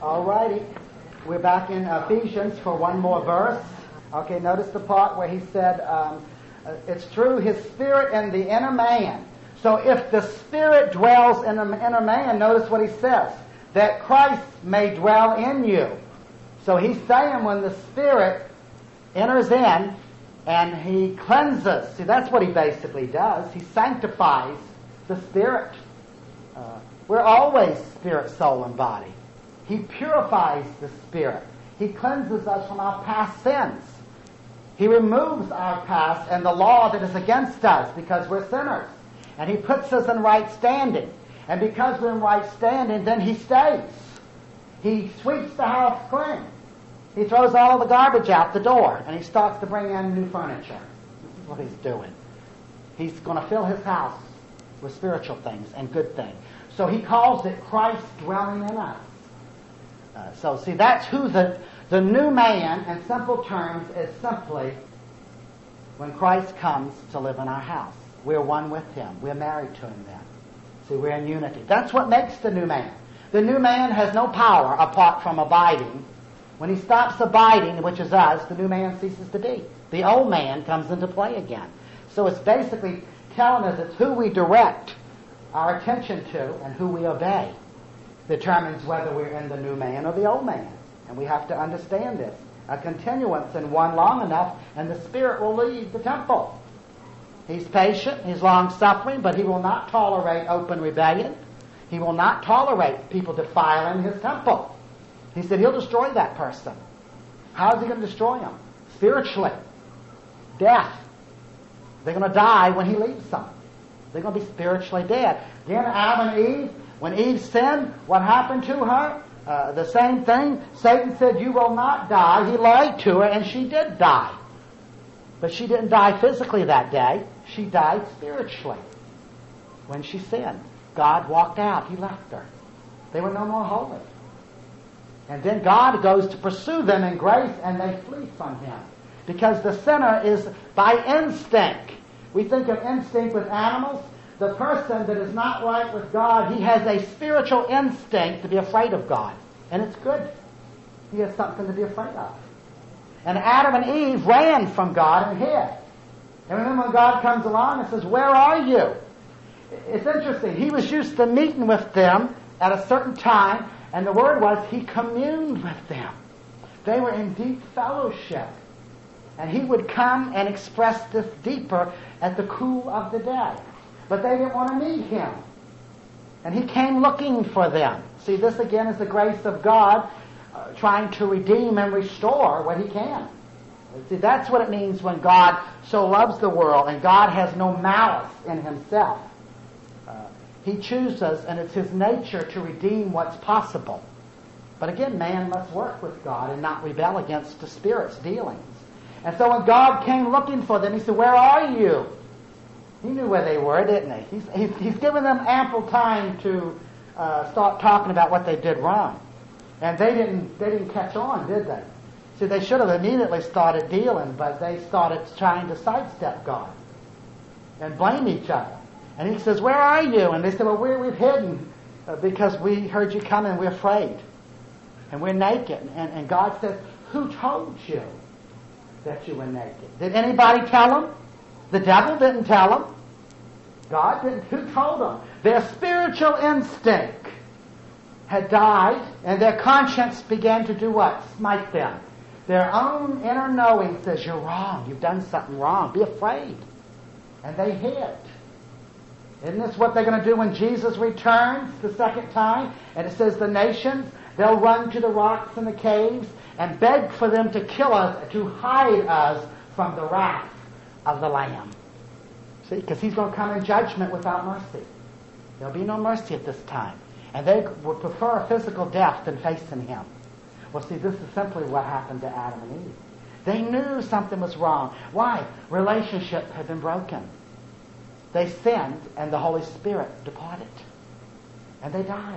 All righty. We're back in Ephesians for one more verse. Okay, notice the part where he said, it's through his Spirit in the inner man. So if the Spirit dwells in the inner man, notice what he says, that Christ may dwell in you. So he's saying when the Spirit enters in and he cleanses, see, that's what he basically does. He sanctifies the Spirit. We're always spirit, soul, and body. He purifies the Spirit. He cleanses us from our past sins. He removes our past and the law that is against us because we're sinners. And he puts us in right standing. And because we're in right standing, then he stays. He sweeps the house clean. He throws all the garbage out the door and he starts to bring in new furniture. This is what he's doing. He's going to fill his house with spiritual things and good things. So he calls it Christ dwelling in us. So see, that's who the new man, in simple terms, is simply when Christ comes to live in our house. We're one with him. We're married to him then. See, we're in unity. That's what makes the new man. The new man has no power apart from abiding. When he stops abiding, which is us, the new man ceases to be. The old man comes into play again. So it's basically telling us it's who we direct our attention to and who we obey determines whether we're in the new man or the old man. And we have to understand this. A continuance in one long enough and the Spirit will leave the temple. He's patient, he's long-suffering, but he will not tolerate open rebellion. He will not tolerate people defiling his temple. He said he'll destroy that person. How is he going to destroy them? Spiritually. Death. They're going to die when he leaves them. They're going to be spiritually dead. Again, Adam and Eve, when Eve sinned, what happened to her? The same thing. Satan said, you will not die. He lied to her, and she did die. But she didn't die physically that day. She died spiritually when she sinned. God walked out. He left her. They were no more holy. And then God goes to pursue them in grace, and they flee from him. Because the sinner is by instinct. We think of instinct with animals. The person that is not right with God, he has a spiritual instinct to be afraid of God. And it's good. He has something to be afraid of. And Adam and Eve ran from God and hid. And remember when God comes along and says, where are you? It's interesting. He was used to meeting with them at a certain time, and the word was he communed with them. They were in deep fellowship. And he would come and express this deeper at the cool of the day. But they didn't want to meet him. And he came looking for them. See, this again is the grace of God trying to redeem and restore what he can. See, that's what it means when God so loves the world and God has no malice in himself. He chooses, and it's his nature to redeem what's possible. But again, man must work with God and not rebel against the Spirit's dealings. And so when God came looking for them, he said, where are you? He knew where they were, didn't he? He's given them ample time to start talking about what they did wrong. And they didn't catch on, did they? See, they should have immediately started dealing, but they started trying to sidestep God and blame each other. And he says, where are you? And they said, well, we've hidden because we heard you coming and we're afraid. And we're naked. And God says, who told you that you were naked? Did anybody tell them? The devil didn't tell them. God didn't. Who told them? Their spiritual instinct had died, and their conscience began to do what? Smite them. Their own inner knowing says, you're wrong. You've done something wrong. Be afraid. And they hid. Isn't this what they're going to do when Jesus returns the second time? And it says the nations, they'll run to the rocks and the caves and beg for them to kill us, to hide us from the wrath of the Lamb. See, because he's going to come in judgment without mercy. There'll be no mercy at this time. And they would prefer a physical death than facing him. Well, see, this is simply what happened to Adam and Eve. They knew something was wrong. Why? Relationship had been broken. They sinned, and the Holy Spirit departed. And they died.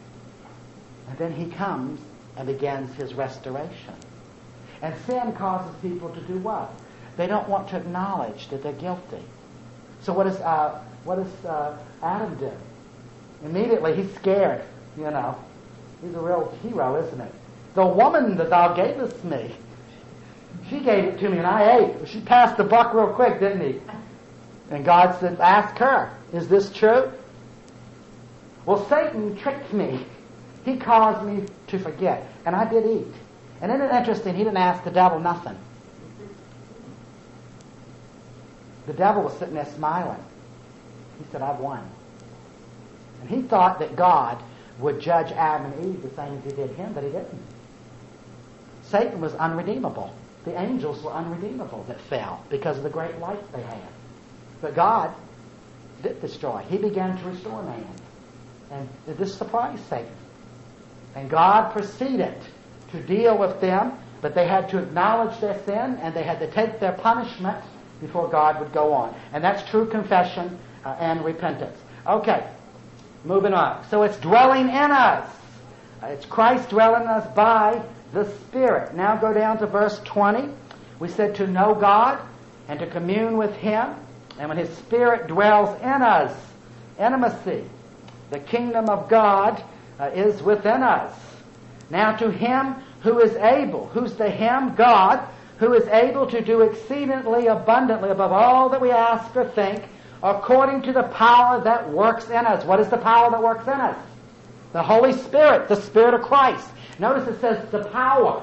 And then he comes and begins his restoration. And sin causes people to do what? They don't want to acknowledge that they're guilty. So what does Adam do? Immediately he's scared, He's a real hero, isn't he? The woman that thou gavest me, she gave it to me and I ate. She passed the buck real quick, didn't he? And God said, ask her, is this true? Well, Satan tricked me. He caused me to forget. And I did eat. And isn't it interesting, he didn't ask the devil nothing. The devil was sitting there smiling. He said, I've won. And he thought that God would judge Adam and Eve the same as he did him, but he didn't. Satan was unredeemable. The angels were unredeemable that fell because of the great light they had. But God did destroy. He began to restore man. And this surprised Satan. And God proceeded to deal with them, but they had to acknowledge their sin and they had to take their punishment before God would go on. And that's true confession and repentance. Okay, moving on. So it's dwelling in us. It's Christ dwelling in us by the Spirit. Now go down to verse 20. We said to know God and to commune with Him. And when His Spirit dwells in us, intimacy, the kingdom of God is within us. Now to Him who is able, who's the Him? God, who is able to do exceedingly abundantly above all that we ask or think, according to the power that works in us. What is the power that works in us? The Holy Spirit, the Spirit of Christ. Notice it says the power.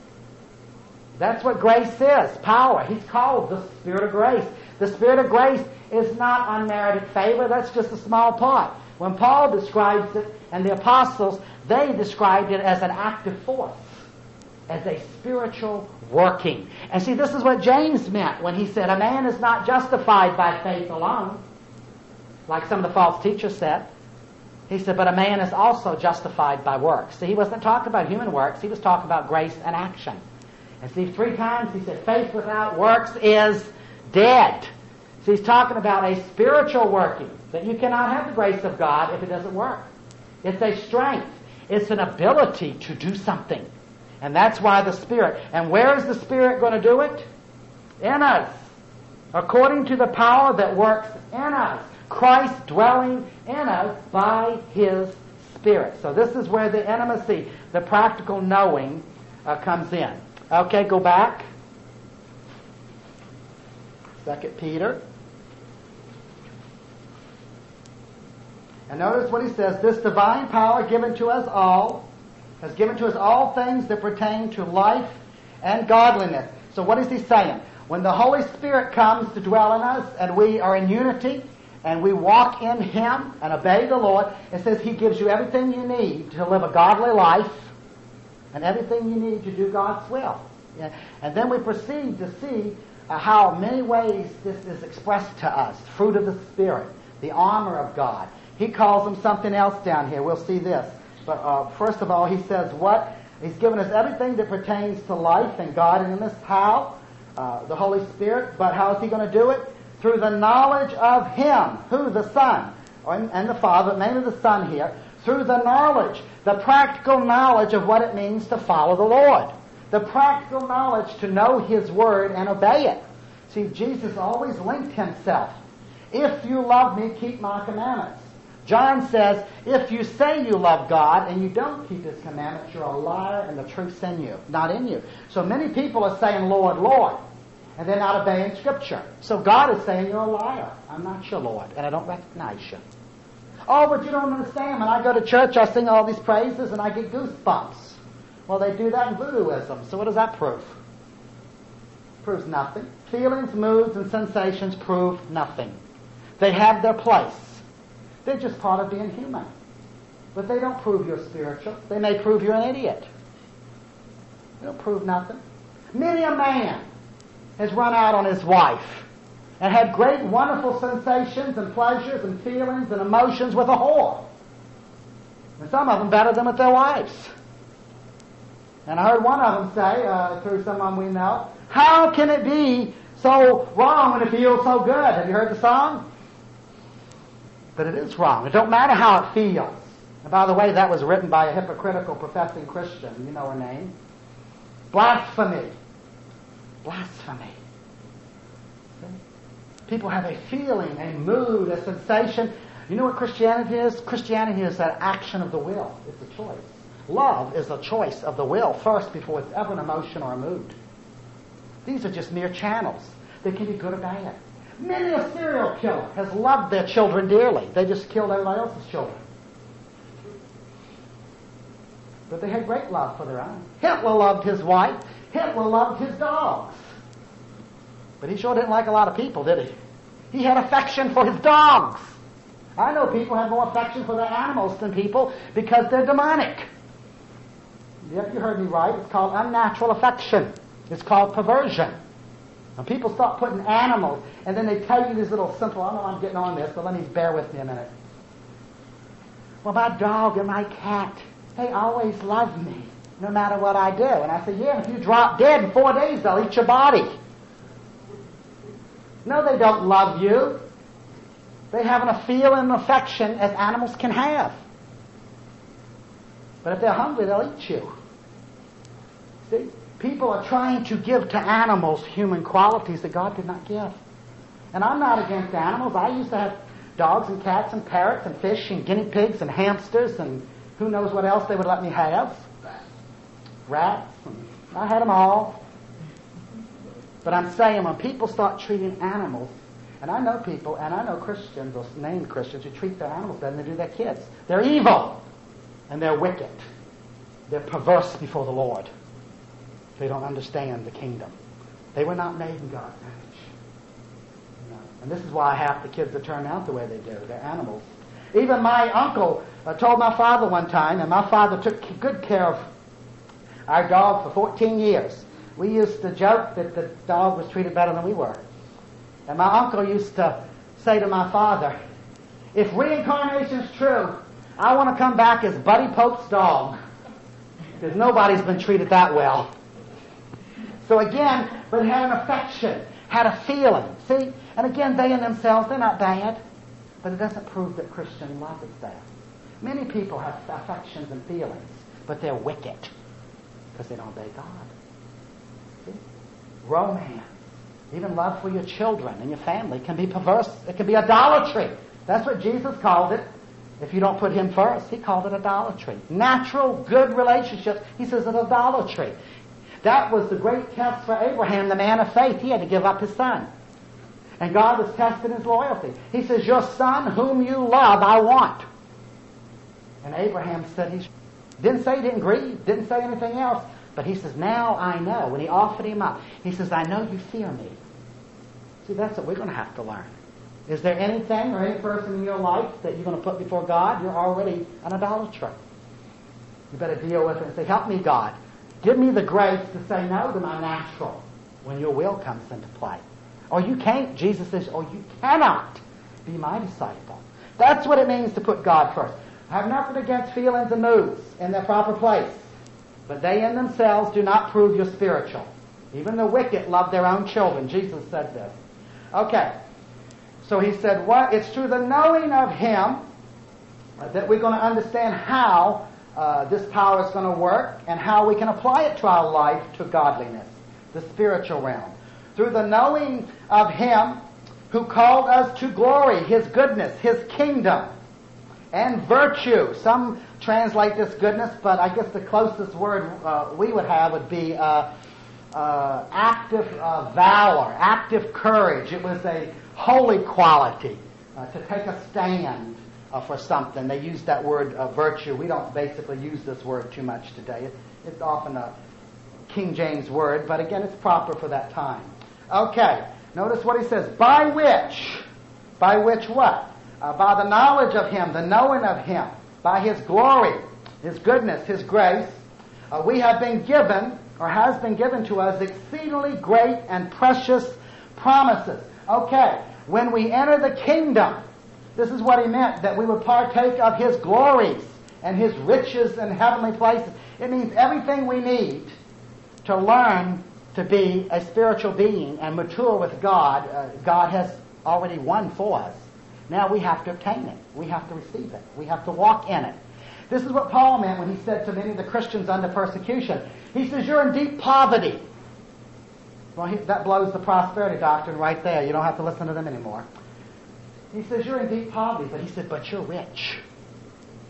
That's what grace is, power. He's called the Spirit of grace. The Spirit of grace is not unmerited favor. That's just a small part. When Paul describes it, and the apostles, they described it as an active force, as a spiritual working. And see, this is what James meant when he said, a man is not justified by faith alone, like some of the false teachers said. He said, but a man is also justified by works. See, he wasn't talking about human works. He was talking about grace and action. And see, 3 times he said, faith without works is dead. So he's talking about a spiritual working, that you cannot have the grace of God if it doesn't work. It's a strength. It's an ability to do something. And that's why the Spirit. And where is the Spirit going to do it? In us. According to the power that works in us. Christ dwelling in us by His Spirit. So this is where the intimacy, the practical knowing comes in. Okay, go back. 2 Peter. And notice what he says. This divine power given to us all, has given to us all things that pertain to life and godliness. So what is he saying? When the Holy Spirit comes to dwell in us and we are in unity and we walk in Him and obey the Lord, it says He gives you everything you need to live a godly life and everything you need to do God's will. Yeah. And then we proceed to see how many ways this is expressed to us. Fruit of the Spirit, the armor of God. He calls them something else down here. We'll see this. But first of all, he says what? He's given us everything that pertains to life and godliness. How? The Holy Spirit. But how is He going to do it? Through the knowledge of Him. Who? The Son. And the Father, mainly the Son here. Through the knowledge, the practical knowledge of what it means to follow the Lord. The practical knowledge to know His Word and obey it. See, Jesus always linked Himself. If you love me, keep my commandments. John says, if you say you love God and you don't keep His commandments, you're a liar and the truth's in you, not in you. So many people are saying, Lord, Lord, and they're not obeying Scripture. So God is saying, you're a liar. I'm not your Lord, and I don't recognize you. Oh, but you don't understand. When I go to church, I sing all these praises and I get goosebumps. Well, they do that in voodooism. So what does that prove? Proves nothing. Feelings, moods, and sensations prove nothing. They have their place. They're just part of being human. But they don't prove you're spiritual. They may prove you're an idiot. They don't prove nothing. Many a man has run out on his wife and had great, wonderful sensations and pleasures and feelings and emotions with a whore. And some of them better than with their wives. And I heard one of them say, through someone we know, how can it be so wrong when it feels so good? Have you heard the song? But it is wrong. It don't matter how it feels. And by the way, that was written by a hypocritical professing Christian. You know her name. Blasphemy. Blasphemy. See? People have a feeling, a mood, a sensation. You know what Christianity is? Christianity is that action of the will. It's a choice. Love is a choice of the will first before it's ever an emotion or a mood. These are just mere channels. They can be good or bad. Many a serial killer has loved their children dearly. They just killed everybody else's children. But they had great love for their own. Hitler loved his wife. Hitler loved his dogs. But he sure didn't like a lot of people, did he? He had affection for his dogs. I know people have more affection for their animals than people because they're demonic. Yep, you heard me right. It's called unnatural affection. It's called perversion. When people start putting animals, and then they tell you these little simple, I know I'm getting on this, but let me bear with me a minute. Well, my dog and my cat, they always love me, no matter what I do. And I say, yeah, if you drop dead in 4 days, they'll eat your body. No, they don't love you. They have a feeling and affection as animals can have. But if they're hungry, they'll eat you. See? People are trying to give to animals human qualities that God did not give. And I'm not against animals. I used to have dogs and cats and parrots and fish and guinea pigs and hamsters and who knows what else they would let me have. Rats. I had them all. But I'm saying when people start treating animals, and I know people, and I know Christians, or named Christians, who treat their animals better than they do their kids. They're evil. And they're wicked. They're perverse before the Lord. They don't understand the kingdom. They were not made in God's image. You know? And this is why half the kids that turn out the way they do. They're animals. Even my uncle told my father one time, and my father took good care of our dog for 14 years. We used to joke that the dog was treated better than we were. And my uncle used to say to my father, if reincarnation's true, I want to come back as Buddy Pope's dog. Because nobody's been treated that well. So again, but had an affection, had a feeling. See? And again, they in themselves, they're not bad. But it doesn't prove that Christian love is bad. Many people have affections and feelings, but they're wicked. Because they don't obey God. See? Romance. Even love for your children and your family can be perverse. It can be idolatry. That's what Jesus called it. If you don't put Him first, He called it idolatry. Natural, good relationships, He says, it's idolatry. That was the great test for Abraham, the man of faith. He had to give up his son. And God was testing his loyalty. He says, your son whom you love, I want. And Abraham said, he didn't say he didn't grieve, didn't say anything else. But he says, now I know. When he offered him up, he says, I know you fear me. See, that's what we're going to have to learn. Is there anything or any person in your life that you're going to put before God? You're already an idolater. You better deal with it and say, help me, God. Give me the grace to say no to my natural when your will comes into play. Or you can't, Jesus says, or you cannot be my disciple. That's what it means to put God first. I have nothing against feelings and moods in their proper place. But they in themselves do not prove you're spiritual. Even the wicked love their own children. Jesus said this. Okay. So he said, what? It's through the knowing of Him that we're going to understand how this power is going to work and how we can apply it to our life to godliness, the spiritual realm. Through the knowing of Him who called us to glory, His goodness, His kingdom, and virtue. Some translate this goodness, but I guess the closest word we would have would be active valor, active courage. It was a holy quality to take a stand for something. They use that word virtue. We don't basically use this word too much today. It's often a King James word, but again, it's proper for that time. Okay, notice what he says. By which what? By the knowledge of Him, the knowing of Him, by His glory, His goodness, His grace, we have been given, or has been given to us, exceedingly great and precious promises. Okay, when we enter the kingdom, this is what he meant, that we would partake of His glories and His riches in heavenly places. It means everything we need to learn to be a spiritual being and mature with God, God has already won for us. Now we have to obtain it. We have to receive it. We have to walk in it. This is what Paul meant when he said to many of the Christians under persecution. He says, you're in deep poverty. Well, that blows the prosperity doctrine right there. You don't have to listen to them anymore. He says, you're in deep poverty. But he said, but you're rich.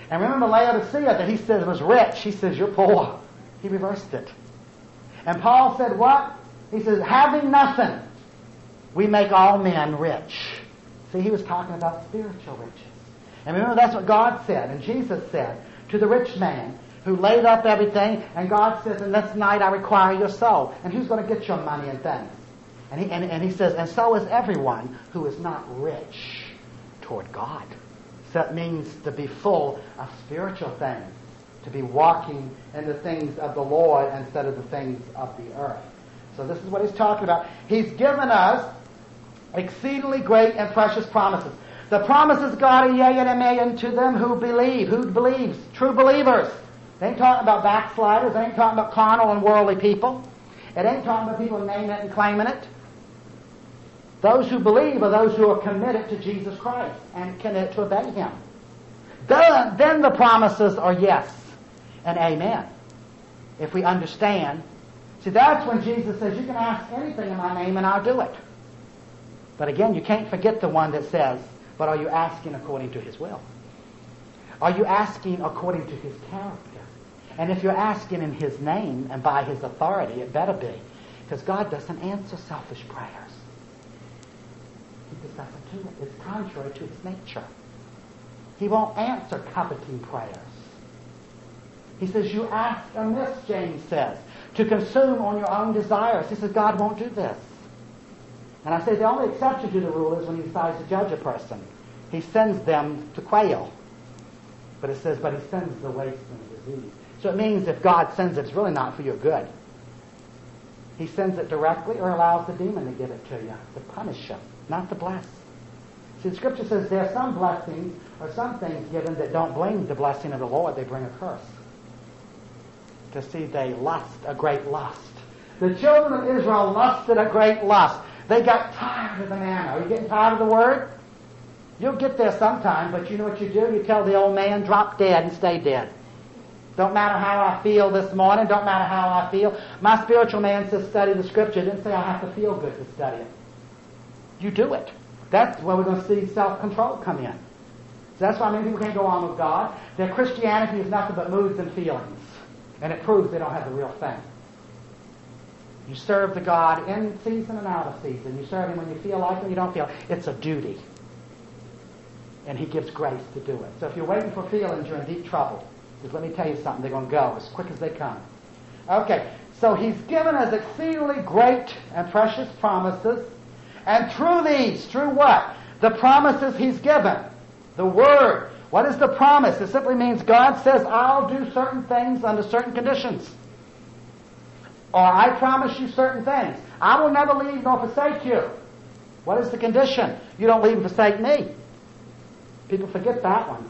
And remember Laodicea that he said was rich. He says, you're poor. He reversed it. And Paul said what? He says, having nothing, we make all men rich. See, he was talking about spiritual riches. And remember, that's what God said, and Jesus said to the rich man who laid up everything, and God says, and this night I require your soul. And who's going to get your money and things? And he says, and so is everyone who is not rich toward God. So that means to be full of spiritual things, to be walking in the things of the Lord instead of the things of the earth. So this is what he's talking about. He's given us exceedingly great and precious promises. The promises of God are yea and amen to them who believe. Who believes? True believers. They ain't talking about backsliders. They ain't talking about carnal and worldly people. It ain't talking about people naming it and claiming it. Those who believe are those who are committed to Jesus Christ and committed to obey Him. Then the promises are yes and amen. If we understand. See, that's when Jesus says, you can ask anything in my name and I'll do it. But again, you can't forget the one that says, but are you asking according to His will? Are you asking according to His character? And if you're asking in His name and by His authority, it better be. Because God doesn't answer selfish prayers. He just doesn't do it. It's contrary to His nature. He won't answer coveting prayers. He says, you ask amiss, James says, to consume on your own desires. He says, God won't do this. And I say the only exception to the rule is when He decides to judge a person. He sends them to quail. But it says, but He sends the waste and the disease. So it means if God sends it, it's really not for your good. He sends it directly or allows the demon to give it to you, to punish you, not to bless. See, the Scripture says there are some blessings or some things given that don't bring the blessing of the Lord, they bring a curse. To see they lust a great lust. The children of Israel lusted a great lust. They got tired of the manna. Are you getting tired of the word? You'll get there sometime, but you know what you do? You tell the old man, drop dead and stay dead. Don't matter how I feel this morning. Don't matter how I feel. My spiritual man says study the Scripture. It didn't say I have to feel good to study it. You do it. That's where we're going to see self-control come in. So that's why many people can't go on with God. Their Christianity is nothing but moods and feelings. And it proves they don't have the real thing. You serve the God in season and out of season. You serve Him when you feel like it, when you don't feel. It's a duty. And He gives grace to do it. So if you're waiting for feelings, you're in deep trouble. Because let me tell you something, they're going to go as quick as they come. Okay, so He's given us exceedingly great and precious promises. And through these, through what? The promises He's given. The Word. What is the promise? It simply means God says, I'll do certain things under certain conditions. Or I promise you certain things. I will never leave nor forsake you. What is the condition? You don't leave and forsake me. People forget that one.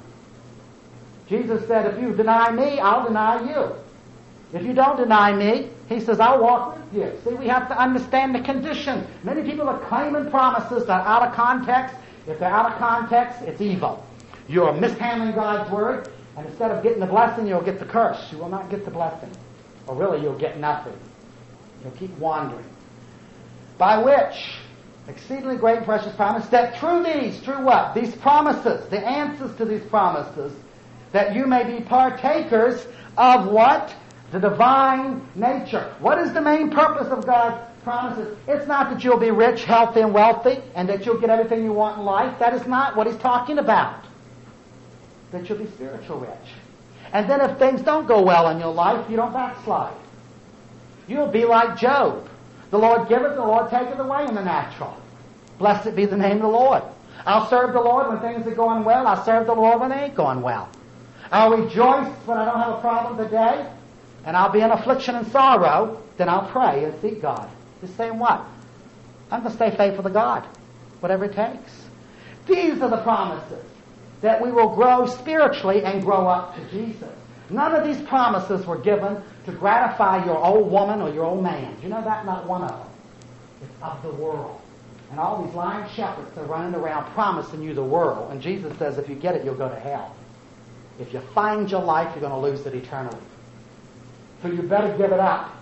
Jesus said, if you deny me, I'll deny you. If you don't deny me, He says, I'll walk with you. See, we have to understand the condition. Many people are claiming promises that are out of context. If they're out of context, it's evil. You're mishandling God's Word, and instead of getting the blessing, you'll get the curse. You will not get the blessing. Or really, you'll get nothing. You'll keep wandering. By which, exceedingly great and precious promise, that through these, through what? These promises, the answers to these promises, that you may be partakers of what? The divine nature. What is the main purpose of God's promises? It's not that you'll be rich, healthy, and wealthy, and that you'll get everything you want in life. That is not what He's talking about. That you'll be spiritual rich. And then if things don't go well in your life, you don't backslide. You'll be like Job. The Lord giveth, the Lord taketh away in the natural. Blessed be the name of the Lord. I'll serve the Lord when things are going well. I'll serve the Lord when they ain't going well. I'll rejoice when I don't have a problem today. And I'll be in affliction and sorrow. Then I'll pray and seek God. He's saying what? I'm going to stay faithful to God. Whatever it takes. These are the promises. That we will grow spiritually and grow up to Jesus. None of these promises were given to gratify your old woman or your old man. You know that? Not one of them. It's of the world. And all these lying shepherds are running around promising you the world. And Jesus says if you get it, you'll go to hell. If you find your life, you're going to lose it eternally. So you better give it up.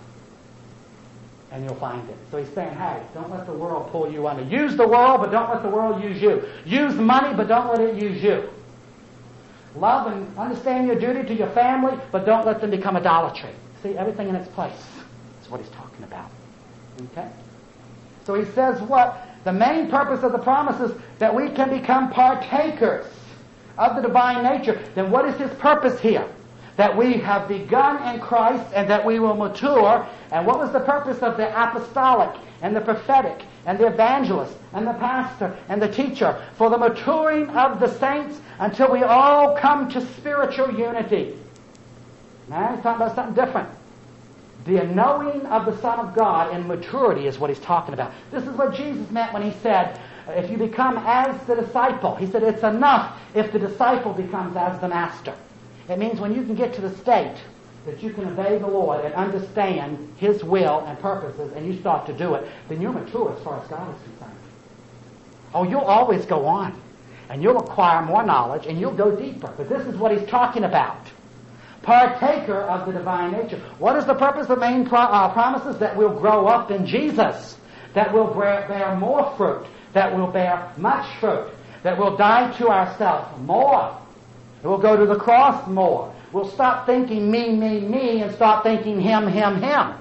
And you'll find it. So He's saying, hey, don't let the world pull you under. Use the world, but don't let the world use you. Use money, but don't let it use you. Love and understand your duty to your family, but don't let them become idolatry. See, everything in its place. That's what he's talking about. Okay? So he says what? The main purpose of the promise is that we can become partakers of the divine nature. Then what is his purpose here? That we have begun in Christ and that we will mature. And what was the purpose of the apostolic and the prophetic and the evangelist and the pastor and the teacher? For the maturing of the saints until we all come to spiritual unity. Now he's talking about something different. The knowing of the Son of God in maturity is what he's talking about. This is what Jesus meant when he said, if you become as the disciple, he said it's enough if the disciple becomes as the master. It means when you can get to the state that you can obey the Lord and understand his will and purposes and you start to do it, then you're mature as far as God is concerned. Oh, you'll always go on and you'll acquire more knowledge and you'll go deeper. But this is what he's talking about. Partaker of the divine nature. What is the purpose of the main promises? That we'll grow up in Jesus. That we'll bear more fruit. That we'll bear much fruit. That we'll die to ourselves more. We'll go to the cross more. We'll stop thinking me, me, me and start thinking him, him, him.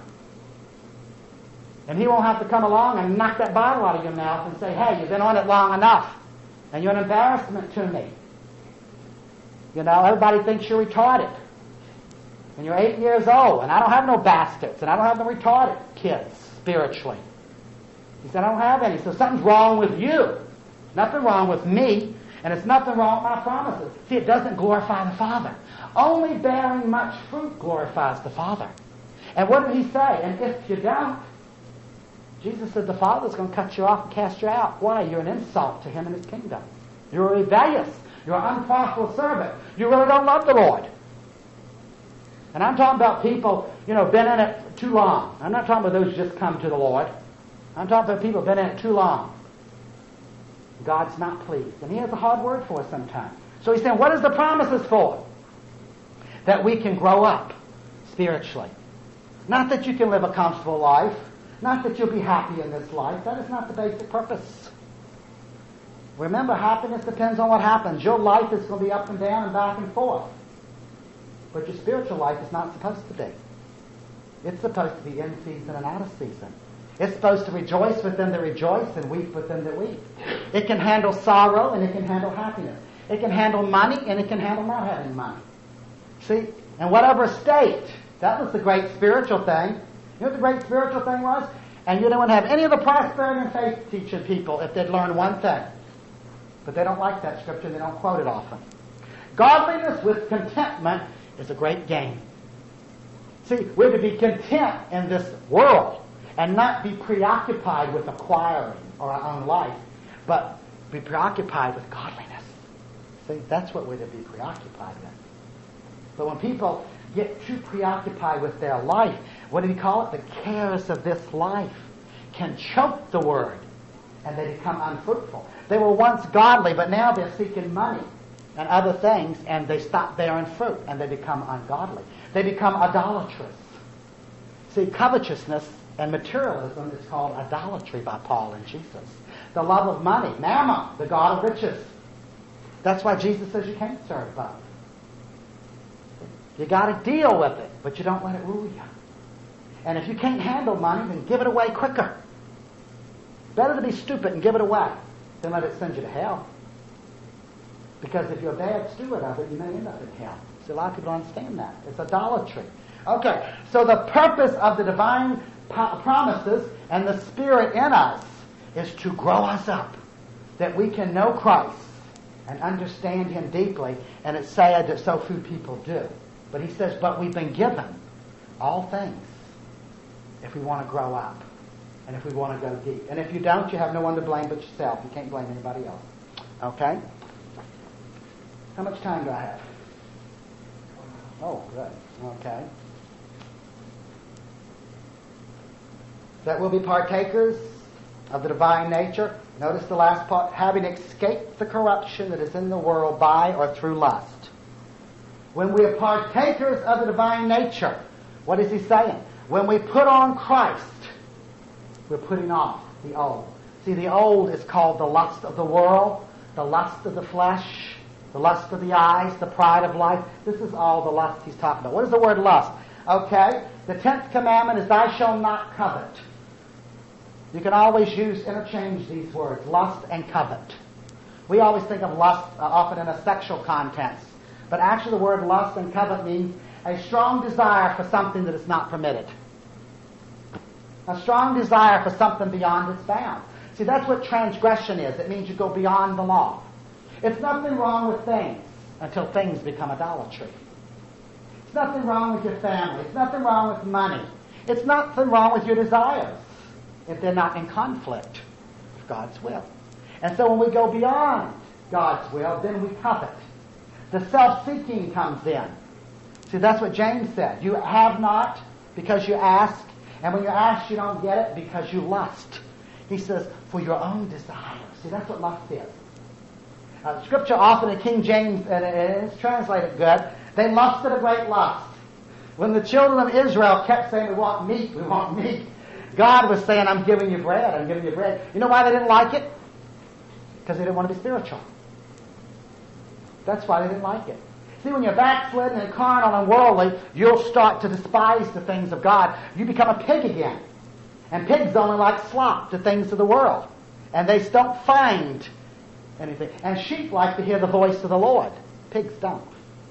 And he won't have to come along and knock that bottle out of your mouth and say, hey, you've been on it long enough. And you're an embarrassment to me. You know, everybody thinks you're retarded. And you're 8 years old, and I don't have no bastards, and I don't have no retarded kids, spiritually. He said, I don't have any. So something's wrong with you. Nothing wrong with me, and it's nothing wrong with my promises. See, it doesn't glorify the Father. Only bearing much fruit glorifies the Father. And what did he say? And if you don't, Jesus said the Father's going to cut you off and cast you out. Why? You're an insult to him and his kingdom. You're rebellious. You're an unprofitable servant. You really don't love the Lord. And I'm talking about people, been in it too long. I'm not talking about those who just come to the Lord. I'm talking about people who've been in it too long. God's not pleased. And he has a hard word for us sometimes. So he's saying, what is the promises for? That we can grow up spiritually. Not that you can live a comfortable life. Not that you'll be happy in this life. That is not the basic purpose. Remember, happiness depends on what happens. Your life is going to be up and down and back and forth. But your spiritual life is not supposed to be. It's supposed to be in season and out of season. It's supposed to rejoice with them that rejoice and weep with them that weep. It can handle sorrow and it can handle happiness. It can handle money and it can handle not having money. See? And whatever state, that was the great spiritual thing. You know what the great spiritual thing was? And you don't have any of the prosperity and faith teaching people if they'd learn one thing. But they don't like that scripture and they don't quote it often. Godliness with contentment is a great gain. See, we're to be content in this world and not be preoccupied with acquiring our own life, but be preoccupied with godliness. See, that's what we're to be preoccupied with. But when people get too preoccupied with their life, what do we call it? The cares of this life can choke the word and they become unfruitful. They were once godly, but now they're seeking money and other things, and they stop bearing fruit, and they become ungodly. They become idolatrous. See, covetousness and materialism is called idolatry by Paul and Jesus. The love of money, mammon, the god of riches. That's why Jesus says you can't serve both. You got to deal with it, but you don't let it rule you. And if you can't handle money, then give it away quicker. Better to be stupid and give it away than let it send you to hell. Because if you're a bad steward of it, you may end up in hell. See, a lot of people don't understand that. It's idolatry. Okay, so the purpose of the divine promises and the Spirit in us is to grow us up, that we can know Christ and understand him deeply. And it's sad that so few people do. But he says, but we've been given all things if we want to grow up and if we want to go deep. And if you don't, you have no one to blame but yourself. You can't blame anybody else. Okay? How much time do I have? Oh, good. Okay. That we'll be partakers of the divine nature. Notice the last part. Having escaped the corruption that is in the world by or through lust. When we are partakers of the divine nature, what is he saying? When we put on Christ, we're putting off the old. See, the old is called the lust of the world, the lust of the flesh, The lust of the eyes, the pride of life. This is all the lust he's talking about. What is the word lust? Okay, the 10th commandment is thou shalt not covet. You can always interchange these words, lust and covet. We always think of lust often in a sexual context. But actually the word lust and covet means a strong desire for something that is not permitted. A strong desire for something beyond its bounds. See, that's what transgression is. It means you go beyond the law. It's nothing wrong with things until things become idolatry. It's nothing wrong with your family. It's nothing wrong with money. It's nothing wrong with your desires if they're not in conflict with God's will. And so when we go beyond God's will, then we covet. The self-seeking comes in. See, that's what James said. You have not because you ask, and when you ask you don't get it because you lust. He says, for your own desires. See, that's what lust is. Scripture often in King James, and it's translated good, they lusted a great lust. When the children of Israel kept saying, we want meat, God was saying, I'm giving you bread, I'm giving you bread. You know why they didn't like it? Because they didn't want to be spiritual. That's why they didn't like it. See, when you're backslidden and carnal and worldly, you'll start to despise the things of God. You become a pig again. And pigs only like slop to things of the world. And they don't find anything. And sheep like to hear the voice of the Lord. Pigs don't.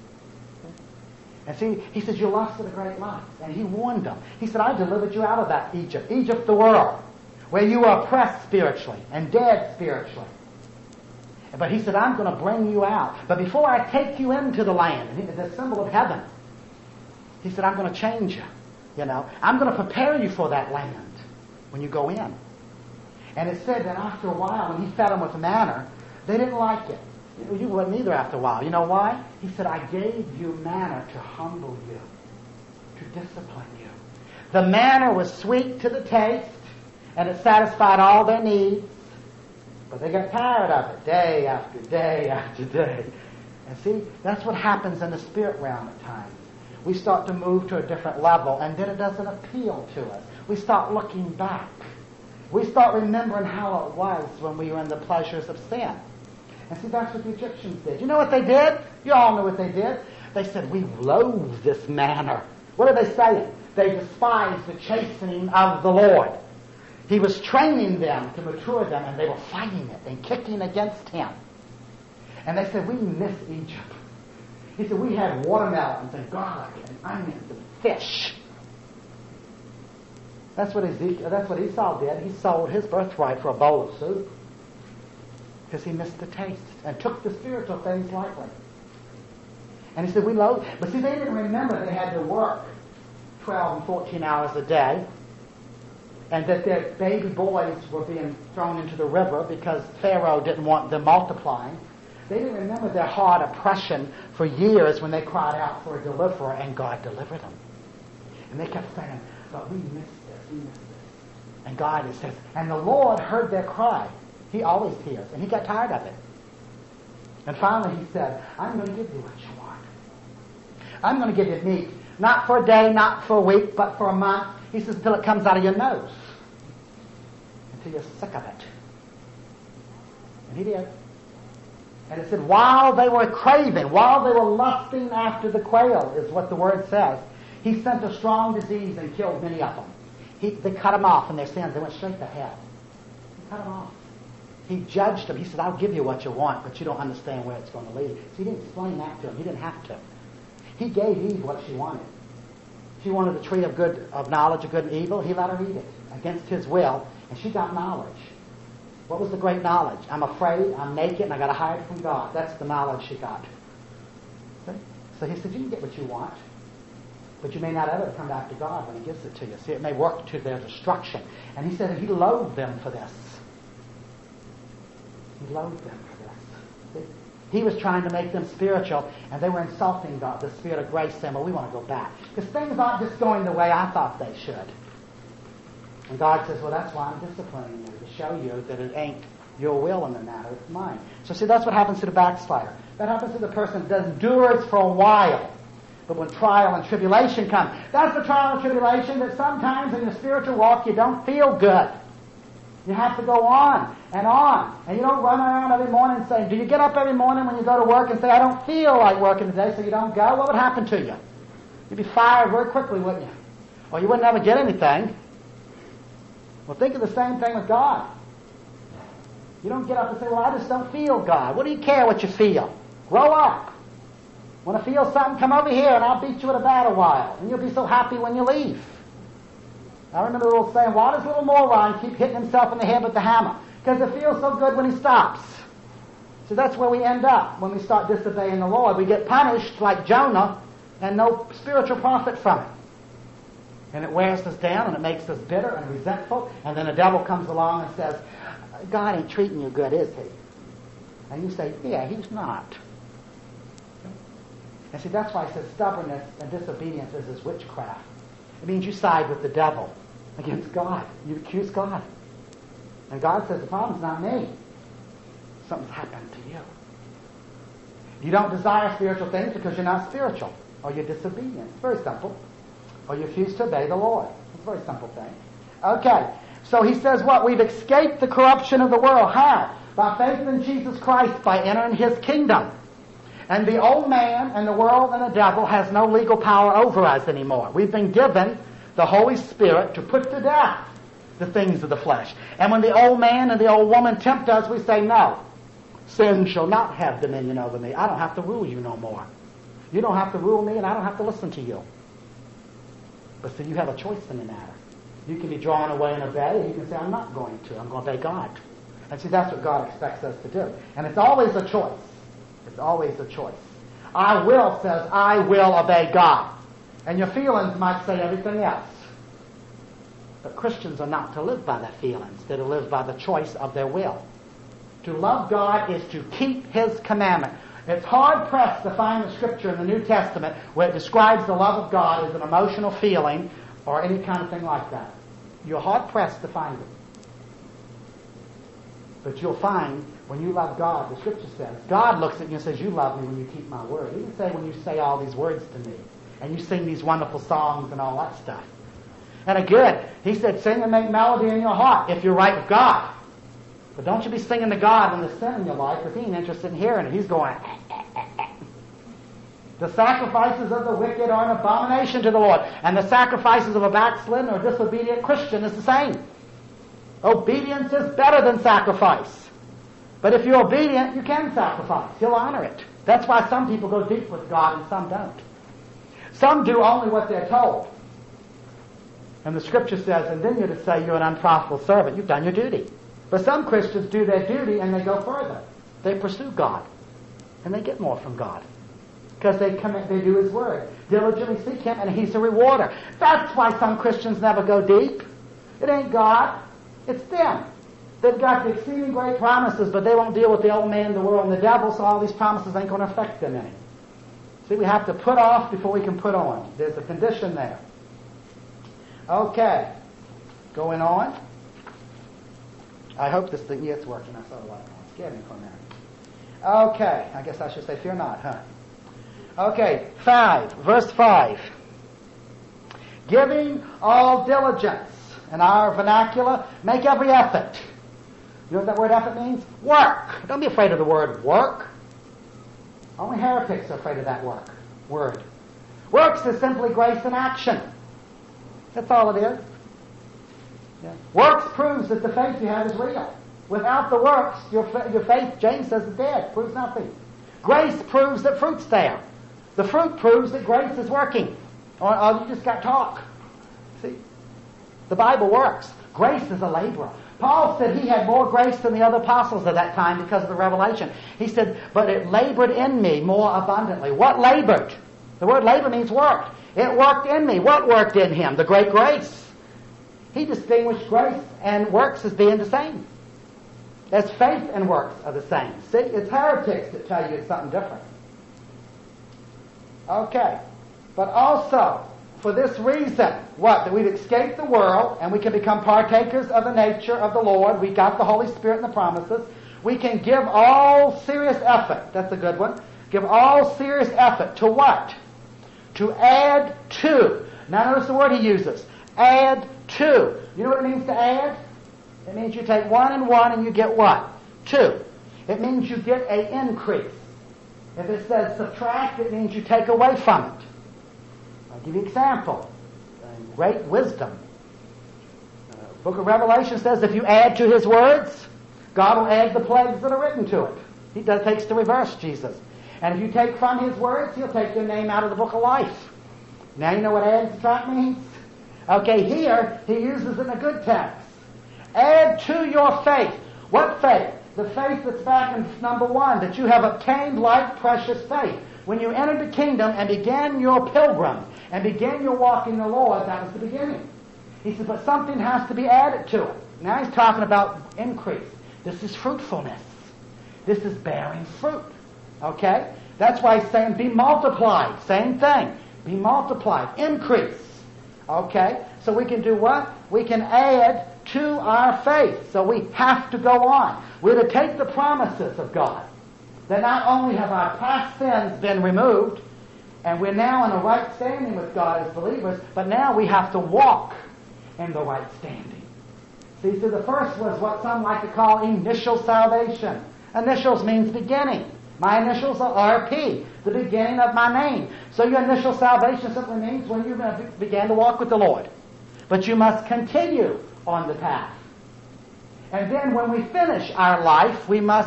And see, he says, you lusted a great lust. And he warned them. He said, I delivered you out of that Egypt. Egypt, the world. Where you were oppressed spiritually and dead spiritually. But he said, I'm going to bring you out. But before I take you into the land, the symbol of heaven, he said, I'm going to change you. You know, I'm going to prepare you for that land when you go in. And it said that after a while, when he fed them with manna, they didn't like it. You wouldn't either after a while. You know why? He said, I gave you manna to humble you, to discipline you. The manna was sweet to the taste, and it satisfied all their needs. But they got tired of it day after day after day. And see, that's what happens in the spirit realm at times. We start to move to a different level, and then it doesn't appeal to us. We start looking back. We start remembering how it was when we were in the pleasures of sin. And see, that's what the Egyptians did. You know what they did? You all know what they did. They said, we loathe this manna. What are they saying? They despised the chastening of the Lord. He was training them to mature them, and they were fighting it and kicking against him. And they said, we miss Egypt. He said, we had watermelons and garlic and onions and fish. That's what Esau did. He sold his birthright for a bowl of soup because he missed the taste and took the spiritual things lightly. And he said, we loathe. But see, they didn't remember they had to work 12 and 14 hours a day, and that their baby boys were being thrown into the river because Pharaoh didn't want them multiplying. They didn't remember their hard oppression for years when they cried out for a deliverer, and God delivered them. And they kept saying, but we missed this, we missed this. And God, it says, and the Lord heard their cry. He always hears, and he got tired of it. And finally he said, I'm going to give you what you want. I'm going to give you meat, not for a day, not for a week, but for a month. He says, until it comes out of your nose. Until you're sick of it. And he did. And it said, while they were craving, while they were lusting after the quail, is what the word says, he sent a strong disease and killed many of them. They cut them off in their sins. They went straight to hell. He cut them off. He judged them. He said, I'll give you what you want, but you don't understand where it's going to lead. So he didn't explain that to them. He didn't have to. He gave Eve what she wanted. She wanted the tree of knowledge of good and evil. He let her eat it against his will, and she got knowledge. What was the great knowledge? I'm afraid, I'm naked, and I got to hide from God. That's the knowledge she got. See? So he said, you can get what you want, but you may not ever come back to God when he gives it to you. See, it may work to their destruction. And he said he loathed them for this. He loathed them for this. See? He was trying to make them spiritual, and they were insulting God, the Spirit of grace, saying, well, we want to go back. Because things aren't just going the way I thought they should. And God says, well, that's why I'm disciplining you, to show you that it ain't your will in the matter, it's mine. So see, that's what happens to the backslider. That happens to the person that endures for a while. But when trial and tribulation come, that's the trial and tribulation that sometimes in the spiritual walk you don't feel good. You have to go on. And you don't run around every morning saying, do you get up every morning when you go to work and say, I don't feel like working today, so you don't go? What would happen to you? You'd be fired very quickly, wouldn't you? Or you wouldn't ever get anything. Well, think of the same thing with God. You don't get up and say, well, I just don't feel God. What do you care what you feel? Grow up. Want to feel something? Come over here and I'll beat you at a bat a while. And you'll be so happy when you leave. I remember the old saying, why does little moron keep hitting himself in the head with the hammer? Because it feels so good when he stops. So that's where we end up when we start disobeying the Lord. We get punished like Jonah and no spiritual profit from it. And it wears us down and it makes us bitter and resentful. And then the devil comes along and says, God ain't treating you good, is he? And you say, yeah, he's not. And see, that's why he says stubbornness and disobedience is his witchcraft. It means you side with the devil against God. You accuse God. And God says, the problem's not me. Something's happened to you. You don't desire spiritual things because you're not spiritual. Or you're disobedient. It's very simple. Or you refuse to obey the Lord. It's a very simple thing. Okay. So he says what? We've escaped the corruption of the world. How? By faith in Jesus Christ, by entering his kingdom. And the old man and the world and the devil has no legal power over us anymore. We've been given the Holy Spirit to put to death the things of the flesh. And when the old man and the old woman tempt us, we say, no, sin shall not have dominion over me. I don't have to rule you no more. You don't have to rule me and I don't have to listen to you. But see, you have a choice in the matter. You can be drawn away and obey, or you can say, I'm not going to. I'm going to obey God. And see, that's what God expects us to do. And it's always a choice. It's always a choice. I will says, I will obey God. And your feelings might say everything else. But Christians are not to live by their feelings. They're to live by the choice of their will. To love God is to keep his commandment. It's hard-pressed to find the scripture in the New Testament where it describes the love of God as an emotional feeling or any kind of thing like that. You're hard-pressed to find it. But you'll find when you love God, the scripture says, God looks at you and says, you love me when you keep my word. He didn't say when you say all these words to me and you sing these wonderful songs and all that stuff. And again, he said, sing and make melody in your heart if you're right with God. But don't you be singing to God when there's sin in your life, because he ain't interested in hearing it. He's going, The sacrifices of the wicked are an abomination to the Lord. And the sacrifices of a backslidden or disobedient Christian is the same. Obedience is better than sacrifice. But if you're obedient, you can sacrifice. He'll honor it. That's why some people go deep with God and some don't. Some do only what they're told. And the scripture says, and then you're to say you're an unprofitable servant. You've done your duty. But some Christians do their duty and they go further. They pursue God. And they get more from God. Because they do his word. Diligently seek him and he's a rewarder. That's why some Christians never go deep. It ain't God. It's them. They've got the exceeding great promises, but they won't deal with the old man, the world, and the devil, so all these promises ain't going to affect them any. See, we have to put off before we can put on. There's a condition there. Okay. Going on. I hope this thing, yeah, it's working. I saw the light on. It scared me for a minute. Okay. I guess I should say fear not, huh? Okay. 5. Verse 5. Giving all diligence. In our vernacular, make every effort. You know what that word effort means? Work. Don't be afraid of the word work. Only heretics are afraid of that word. Works is simply grace in action. That's all it is. Yeah. Works proves that the faith you have is real. Without the works, your faith, James says, is dead. Proves nothing. Grace proves that fruit's there. The fruit proves that grace is working. Or you just got talk. See? The Bible works. Grace is a laborer. Paul said he had more grace than the other apostles at that time because of the revelation. He said, but it labored in me more abundantly. What labored? The word labor means worked. It worked in me. What worked in him? The great grace. He distinguished grace and works as being the same. As faith and works are the same. See, it's heretics that tell you it's something different. Okay. But also, for this reason, what? That we've escaped the world and we can become partakers of the nature of the Lord. We got the Holy Spirit and the promises. We can give all serious effort. That's a good one. Give all serious effort to what? To add to. Now notice the word he uses. Add to. You know what it means to add? It means you take 1 and 1 and you get what? 2. It means you get an increase. If it says subtract, it means you take away from it. I'll give you an example. Great wisdom. Book of Revelation says if you add to his words, God will add the plagues that are written to it. He takes the reverse, Jesus. And if you take from his words, he'll take your name out of the book of life. Now you know what add and subtract means? Okay, here he uses it in a good text. Add to your faith. What faith? The faith that's back in number 1, that you have obtained like precious faith. When you entered the kingdom and began your pilgrim and began your walk in the Lord, that was the beginning. He said, but something has to be added to it. Now he's talking about increase. This is fruitfulness. This is bearing fruit. Okay? That's why he's saying be multiplied. Same thing. Be multiplied. Increase. Okay? So we can do what? We can add to our faith. So we have to go on. We're to take the promises of God. That not only have our past sins been removed, and we're now in a right standing with God as believers, but now we have to walk in the right standing. See, so the first was what some like to call initial salvation. Initials means beginning. My initials are RP, the beginning of my name. So your initial salvation simply means when you began to walk with the Lord. But you must continue on the path. And then when we finish our life,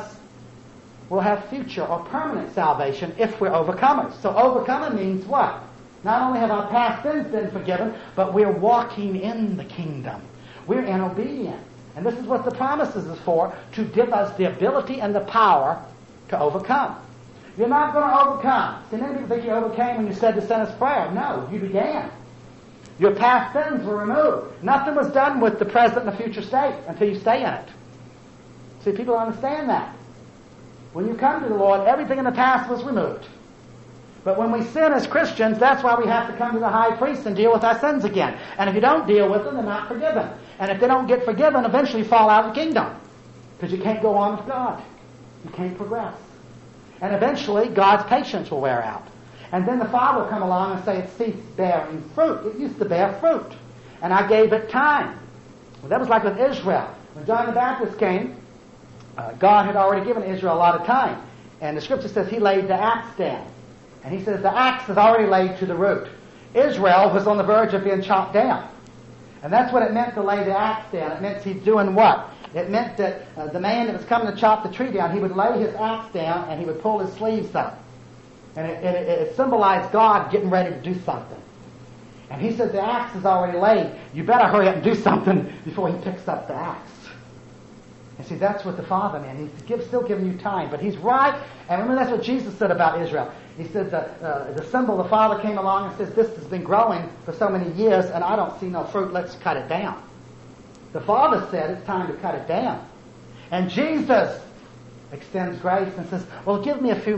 we'll have future or permanent salvation if we're overcomers. So overcomer means what? Not only have our past sins been forgiven, but we're walking in the kingdom. We're in obedience. And this is what the promises is for, to give us the ability and the power to overcome. You're not going to overcome. See, many people think you overcame when you said the sinner's prayer. No, you began. Your past sins were removed. Nothing was done with the present and the future state until you stay in it. See, people don't understand that. When you come to the Lord, everything in the past was removed. But when we sin as Christians, that's why we have to come to the high priest and deal with our sins again. And if you don't deal with them, they're not forgiven. And if they don't get forgiven, eventually you fall out of the kingdom. Because you can't go on with God. You can't progress. And eventually, God's patience will wear out. And then the Father will come along and say, it ceased bearing fruit. It used to bear fruit. And I gave it time. Well, that was like with Israel. When John the Baptist came, God had already given Israel a lot of time. And the Scripture says he laid the axe down. And he says the axe is already laid to the root. Israel was on the verge of being chopped down. And that's what it meant to lay the axe down. It meant he's doing what? It meant that the man that was coming to chop the tree down, he would lay his axe down and he would pull his sleeves up. And it symbolized God getting ready to do something. And he said the axe is already laid. You better hurry up and do something before he picks up the axe. And see, that's what the Father meant. He's still giving you time. But he's right. And remember, that's what Jesus said about Israel. He said the symbol, the Father came along and says, this has been growing for so many years and I don't see no fruit. Let's cut it down. The Father said it's time to cut it down. And Jesus extends grace and says, well, give me a little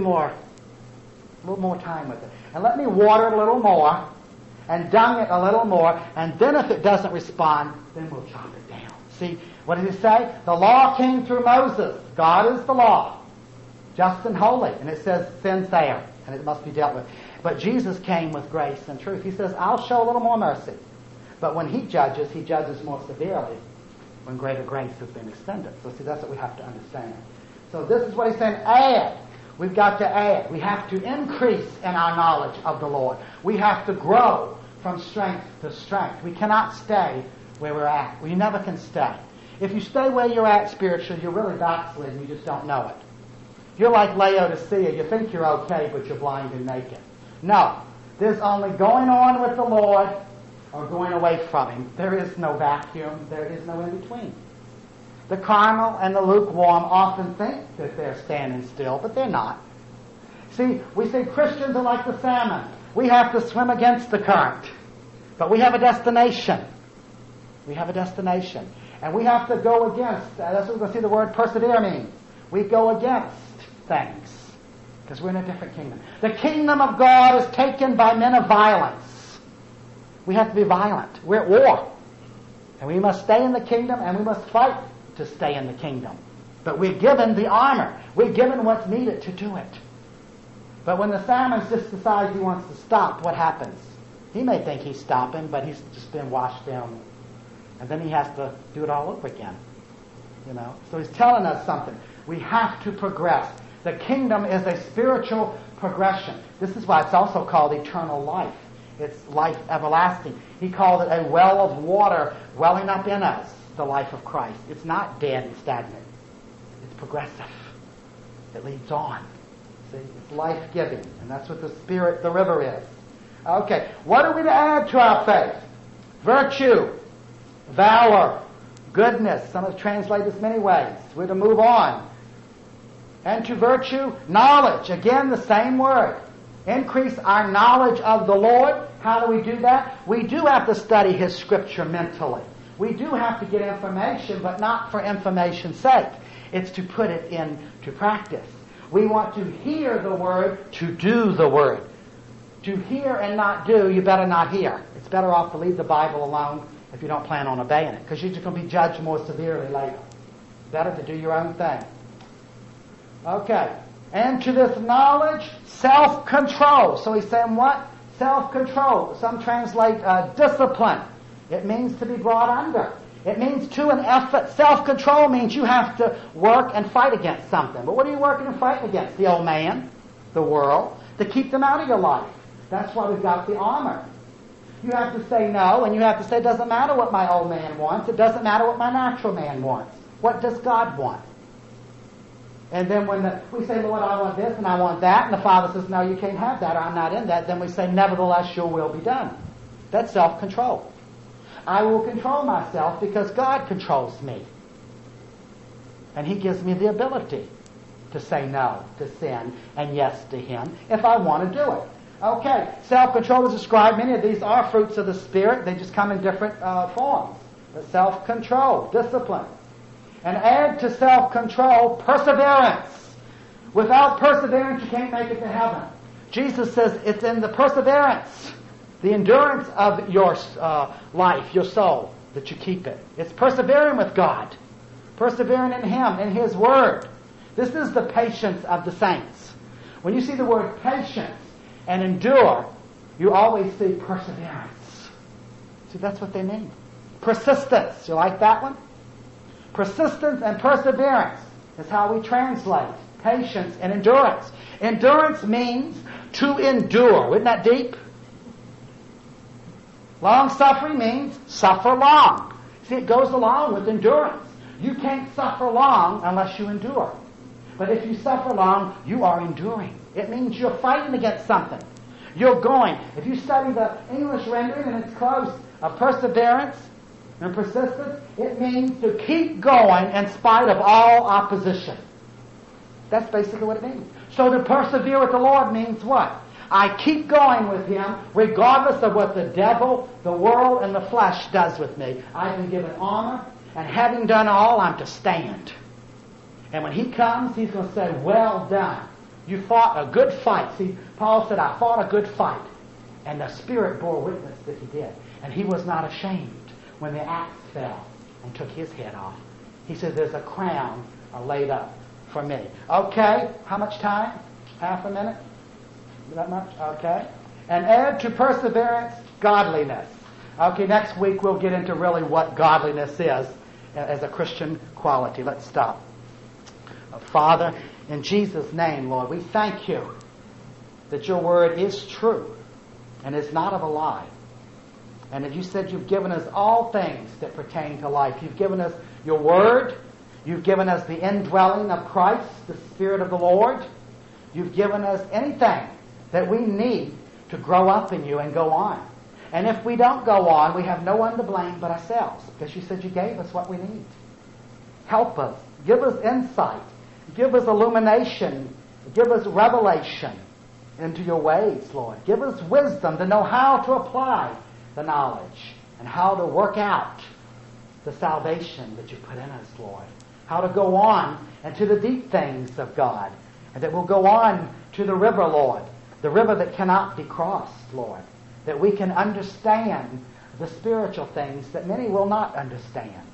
more time with it. And let me water it a little more and dung it a little more. And then if it doesn't respond, then we'll chop it down. See, what did he say? The law came through Moses. God is the law. Just and holy. And it says sin's there. And it must be dealt with. But Jesus came with grace and truth. He says, I'll show a little more mercy. But when he judges more severely when greater grace has been extended. So see, that's what we have to understand. So this is what he's saying, add. We've got to add. We have to increase in our knowledge of the Lord. We have to grow from strength to strength. We cannot stay where we're at. We never can stay. If you stay where you're at spiritually, you're really backslidden. You just don't know it. You're like Laodicea. You think you're okay, but you're blind and naked. No. There's only going on with the Lord or going away from Him. There is no vacuum. There is no in-between. The carnal and the lukewarm often think that they're standing still, but they're not. See, we say Christians are like the salmon. We have to swim against the current. But we have a destination. We have a destination. And we have to go against. That's what we're going to see the word persevere means. We go against things. Because we're in a different kingdom. The kingdom of God is taken by men of violence. We have to be violent. We're at war. And we must stay in the kingdom and we must fight to stay in the kingdom. But we're given the armor. We're given what's needed to do it. But when the salmon just decides he wants to stop, what happens? He may think he's stopping, but he's just been washed down. And then he has to do it all over again. So he's telling us something. We have to progress. The kingdom is a spiritual progression. This is why it's also called eternal life. It's life everlasting. He called it a well of water welling up in us, the life of Christ. It's not dead and stagnant. It's progressive. It leads on. See, it's life-giving, and that's what the Spirit, the river is. Okay, what are we to add to our faith? Virtue, valor, goodness. Some have translated this many ways. We're to move on. And to virtue, knowledge. Again, the same word. Increase our knowledge of the Lord. How do we do that? We do have to study His Scripture mentally. We do have to get information, but not for information's sake. It's to put it into practice. We want to hear the Word, to do the Word. To hear and not do, you better not hear. It's better off to leave the Bible alone if you don't plan on obeying it, because you're just going to be judged more severely later. Better to do your own thing. Okay. And to this knowledge, self-control. So he's saying what? Self-control. Some translate discipline. It means to be brought under. It means to an effort. Self-control means you have to work and fight against something. But what are you working and fighting against? The old man, the world, to keep them out of your life. That's why we've got the armor. You have to say no, and you have to say, it doesn't matter what my old man wants. It doesn't matter what my natural man wants. What does God want? And then when we say, Lord, I want this and I want that, and the Father says, no, you can't have that, or I'm not in that, then we say, nevertheless, your will be done. That's self-control. I will control myself because God controls me. And He gives me the ability to say no to sin and yes to Him if I want to do it. Okay, self-control is described. Many of these are fruits of the Spirit. They just come in different forms. But self-control, discipline. And add to self-control perseverance. Without perseverance, you can't make it to heaven. Jesus says it's in the perseverance, the endurance of your life, your soul, that you keep it. It's persevering with God. Persevering in Him, in His Word. This is the patience of the saints. When you see the word patience and endure, you always see perseverance. See, that's what they mean. Persistence. You like that one? Persistence and perseverance is how we translate patience and endurance. Endurance means to endure. Isn't that deep? Long-suffering means suffer long. See, it goes along with endurance. You can't suffer long unless you endure. But if you suffer long, you are enduring. It means you're fighting against something. You're going. If you study the English rendering, and it's close, of perseverance and persistence, it means to keep going in spite of all opposition. That's basically what it means. So to persevere with the Lord means what? I keep going with Him regardless of what the devil, the world, and the flesh does with me. I've been given armor, and having done all, I'm to stand. And when He comes, He's going to say, well done. You fought a good fight. See, Paul said, I fought a good fight. And the Spirit bore witness that he did. And he was not ashamed when the axe fell and took his head off. He said, there's a crown laid up for me. Okay, how much time? Half a minute? That much? Okay. And add to perseverance, godliness. Okay, next week we'll get into really what godliness is as a Christian quality. Let's stop. Father, in Jesus' name, Lord, we thank You that Your word is true and is not of a lie. And that You said You've given us all things that pertain to life. You've given us Your word. You've given us the indwelling of Christ, the Spirit of the Lord. You've given us anything that we need to grow up in You and go on. And if we don't go on, we have no one to blame but ourselves, because You said You gave us what we need. Help us. Give us insight. Give us illumination. Give us revelation into Your ways, Lord. Give us wisdom to know how to apply the knowledge and how to work out the salvation that You put in us, Lord. How to go on into the deep things of God. And that we'll go on to the river, Lord. The river that cannot be crossed, Lord. That we can understand the spiritual things that many will not understand.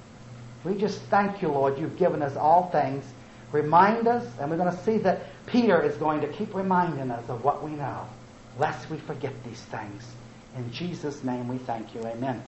We just thank You, Lord. You've given us all things. Remind us, and we're going to see that Peter is going to keep reminding us of what we know, lest we forget these things. In Jesus' name we thank You. Amen.